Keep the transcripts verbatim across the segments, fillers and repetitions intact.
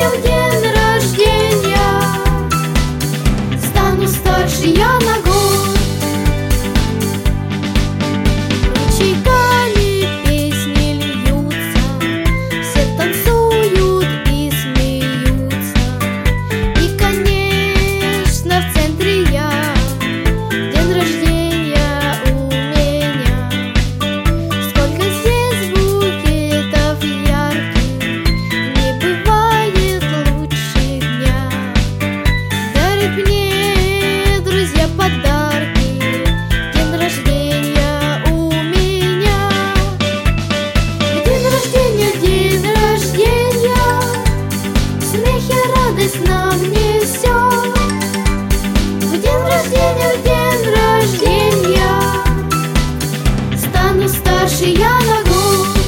рождения, в день рождения стану старше я на год. Ручейками песни льются, все танцуют и смеются. И, конечно, в центре я, день рождения у меня. Сколько здесь букетов ярких, не бывает лучше дня. Дарят мне друзья подарки, день рождения у меня. В день рождения, день рождения, смех и радость нам несет. В день рождения, в день рождения стану старше я на год.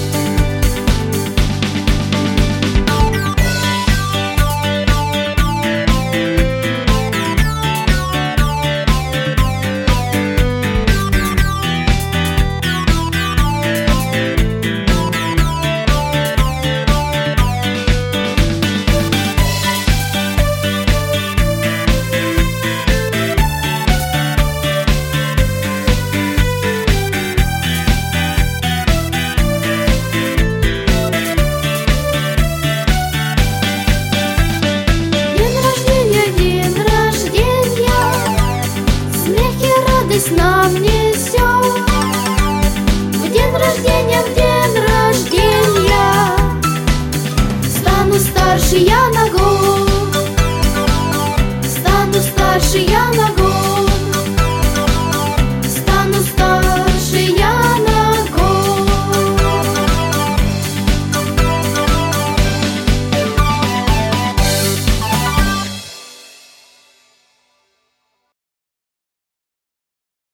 Нам несет. В день рождения, в день рождения стану старше я на год. Стану старше я на год.